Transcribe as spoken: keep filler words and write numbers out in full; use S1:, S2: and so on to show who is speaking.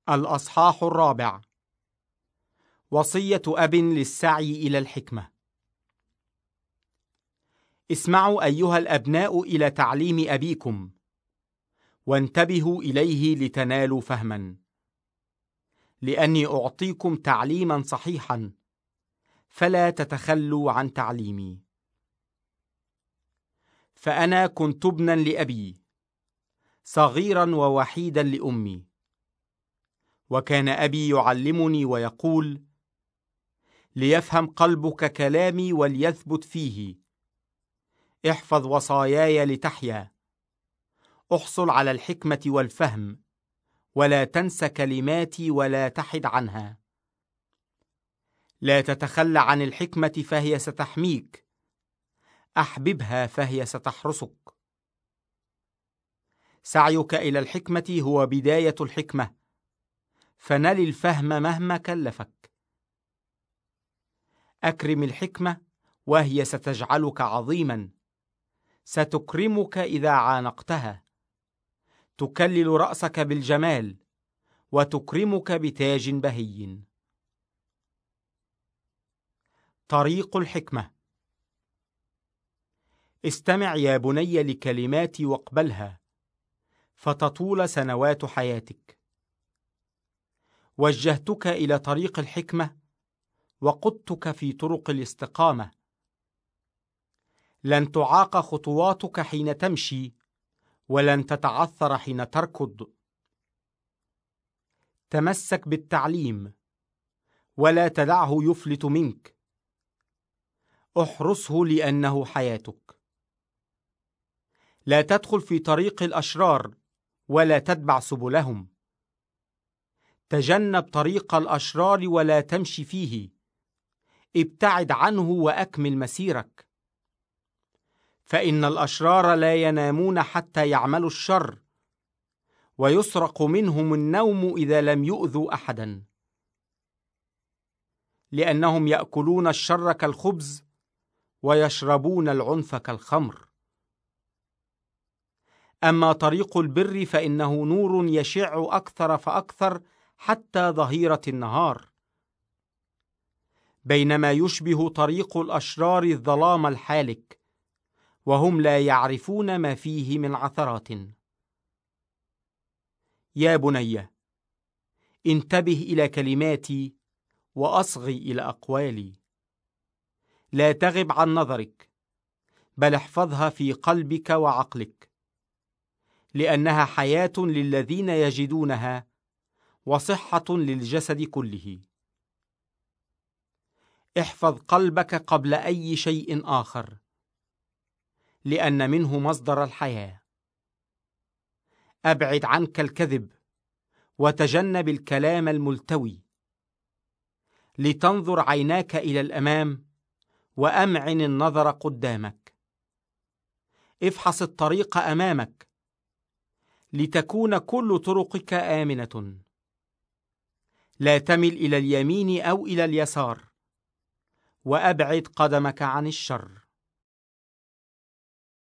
S1: الأصحاح الرابع. وصية أب للسعي إلى الحكمة. اسمعوا أيها الأبناء إلى تعليم أبيكم، وانتبهوا إليه لتنالوا فهما، لأني أعطيكم تعليما صحيحا، فلا تتخلوا عن تعليمي. فأنا كنت ابنا لأبي، صغيرا ووحيدا لأمي، وكان أبي يعلمني ويقول: ليفهم قلبك كلامي وليثبت فيه، احفظ وصاياي لتحيا، احصل على الحكمة والفهم، ولا تنس كلماتي ولا تحد عنها. لا تتخلى عن الحكمة فهي ستحميك، أحببها فهي ستحرسك. سعيك إلى الحكمة هو بداية الحكمة، فنل الفهم مهما كلفك. أكرم الحكمة وهي ستجعلك عظيما، ستكرمك إذا عانقتها، تكلل رأسك بالجمال، وتكرمك بتاج بهي. طريق الحكمة. استمع يا بني لكلماتي واقبلها، فتطول سنوات حياتك. وجهتك إلى طريق الحكمة، وقدتك في طرق الاستقامة. لن تعاق خطواتك حين تمشي، ولن تتعثر حين تركض. تمسك بالتعليم، ولا تدعه يفلت منك. احرسه لأنه حياتك. لا تدخل في طريق الأشرار، ولا تتبع سبلهم. تجنب طريق الأشرار ولا تمشي فيه، ابتعد عنه وأكمل مسيرك. فإن الأشرار لا ينامون حتى يعملوا الشر، ويسرق منهم النوم إذا لم يؤذوا أحدا. لأنهم يأكلون الشر كالخبز، ويشربون العنف كالخمر. أما طريق البر فإنه نور يشع أكثر فأكثر حتى ظهيرة النهار، بينما يشبه طريق الأشرار الظلام الحالك، وهم لا يعرفون ما فيه من عثرات. يا بني، انتبه إلى كلماتي، وأصغي إلى أقوالي. لا تغب عن نظرك، بل احفظها في قلبك وعقلك، لأنها حياة للذين يجدونها، وصحة للجسد كله. احفظ قلبك قبل أي شيء آخر، لأن منه مصدر الحياة. أبعد عنك الكذب، وتجنب الكلام الملتوي. لتنظر عيناك إلى الأمام، وأمعن النظر قدامك. افحص الطريق أمامك، لتكون كل طرقك آمنة. لا تمل إلى اليمين أو إلى اليسار، وأبعد قدمك عن الشر.